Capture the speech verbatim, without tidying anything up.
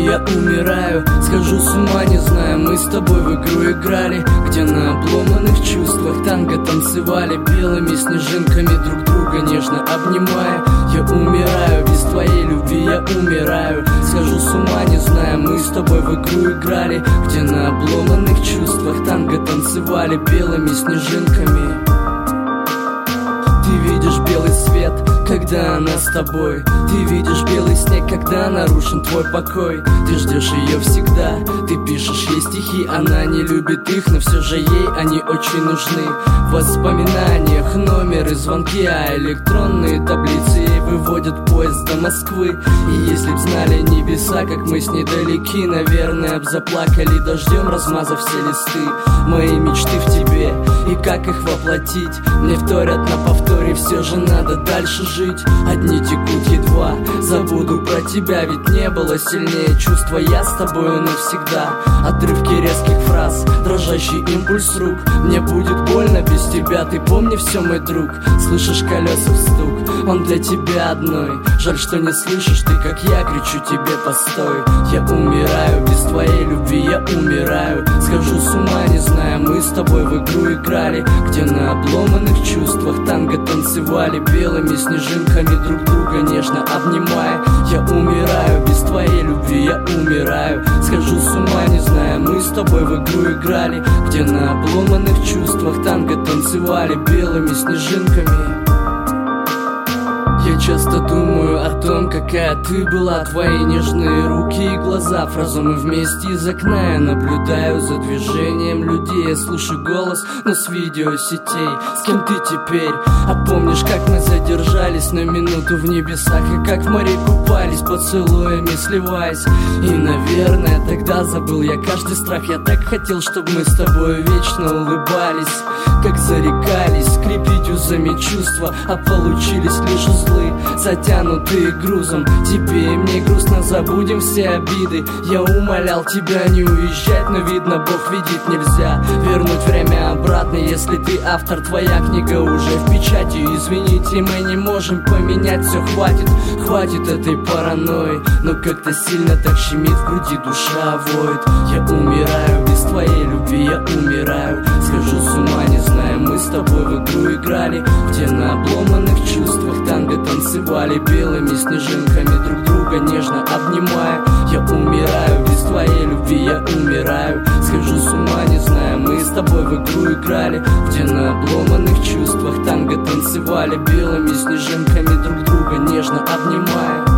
любви я умираю. Схожу с ума, не знаю, мы с тобой в игру играли, где на обломанных чувствах танго танцевали, белыми снежинками друг друга нежно обнимая. Я умираю, без твоей любви я умираю. Схожу с ума, не знаю, мы с тобой в игру играли, где на обломанных чувствах танго танцевали, белыми снежинками. Ты видишь белый свет, когда она с тобой. Ты видишь белый снег, когда нарушен твой покой. Ты ждешь ее всегда, ты пишешь ей стихи. Она не любит их, но все же ей они очень нужны. В воспоминаниях номеры, звонки, а электронные таблицы ей выводят поезд до Москвы. И если б знали небеса, как мы с ней далеки, наверное, б заплакали дождем, размазав все листы. Мои мечты в тебе, и как их воплотить? Мне вторят на повторе, все же надо дальше жить. Одни текут едва, забуду про тебя, ведь не было сильнее чувства. Я с тобою навсегда. Отрывки резких фраз, дрожащий импульс рук. Мне будет больно без тебя, ты помни все, мой друг. Слышишь колеса в стук, он для тебя одной. Жаль, что не слышишь ты, как я кричу тебе постой. Я умираю, без твоей любви я умираю. Схожу с ума, не знаю, мы с тобой в игру играли, где на обломанных чувствах танго танцевали, белыми снежинками друг друга нежно обнимая. Я умираю, без твоей любви я умираю. Схожу с ума, не знаю, мы с тобой в игру играли, где на обломанных чувствах танго танцевали, белыми снежинками. Я часто думаю о том, какая ты была. Твои нежные руки и глаза, фразу мы вместе из окна. Я наблюдаю за движением людей, я слышу голос, но с видеосетей. С кем ты теперь? А помнишь, как мы задержались на минуту в небесах, и как в море купались, поцелуями сливаясь? И, наверное, тогда забыл я каждый страх. Я так хотел, чтобы мы с тобой вечно улыбались, как зарекались скрепить узами чувства, а получились лишь узлы, затянутые грузом. Тебе и мне грустно, забудем все обиды. Я умолял тебя не уезжать, но видно, Бог видит, нельзя вернуть время обратно. Если ты автор, твоя книга уже в печати. Извините, мы не можем поменять, все хватит, хватит этой паранойи. Но как-то сильно так щемит в груди, душа воет. Я умираю, без твоей любви я умираю. Схожу с ума, не знаю, мы с тобой в игру играли, где на обломанных чувствах танго танцевали, белыми снежинками друг друга нежно обнимая. Я умираю, без твоей любви я умираю. Схожу с ума, не знаю, мы с тобой в игру играли, где на обломанных чувствах танго танцевали, белыми снежинками друг друга нежно обнимая.